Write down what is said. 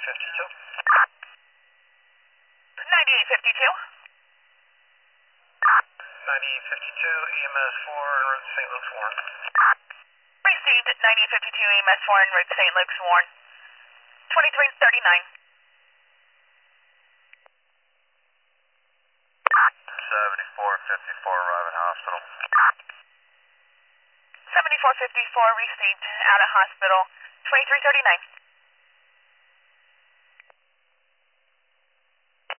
9852. 9852. 9852, EMS 4 en route to St. Luke's Warren. Received 9852 EMS 4 en route to St. Luke's Warren. 2339. 7454 arriving hospital. 7454 received out of hospital. 2339.